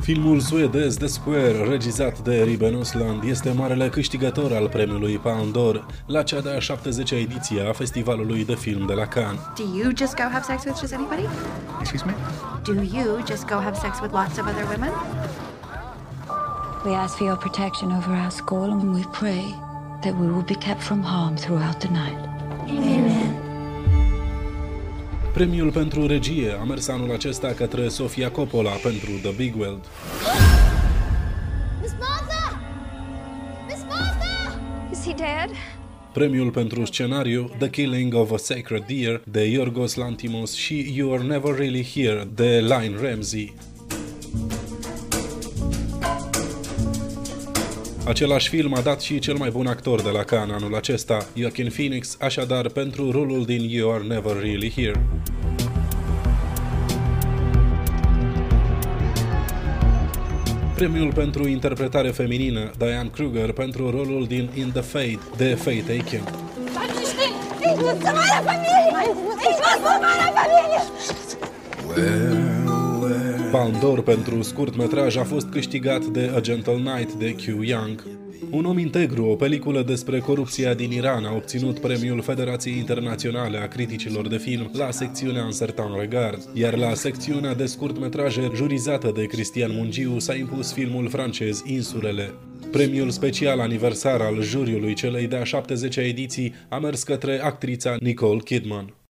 Filmul suedez The Square, regizat de Ruben Östlund, este marele câștigător al premiului Palme d'Or la cea de-a 70-a ediție a Festivalului de Film de la Cannes. Do you just go have sex with just anybody? Excuse me? Do you just go have sex with lots of other women? We ask for your protection over our school and we pray that we will be kept from harm throughout the night. Amen. Premiul pentru regie a mers anul acesta către Sofia Coppola pentru The Big World. Miss Martha! Miss Martha! Is he dead? Premiul pentru scenariu The Killing of a Sacred Deer de Yorgos Lanthimos și You Are Never Really Here de Lynne Ramsay. Același film a dat și cel mai bun actor de la Cannes anul acesta, Joaquin Phoenix, așadar pentru rolul din You Are Never Really Here. Premiul pentru interpretare feminină, Diane Kruger, pentru rolul din In the Fade de Faith Aiken. Palme d'Or pentru scurtmetraj a fost câștigat de A Gentle Night de Q Young. Un om integru, o peliculă despre corupția din Iran, a obținut premiul Federației Internaționale a Criticilor de Film la secțiunea Un Certain Regard, iar la secțiunea de scurtmetraje jurizată de Cristian Mungiu s-a impus filmul francez Insulele. Premiul special aniversar al juriului celei de-a 70-a ediții a mers către actrița Nicole Kidman.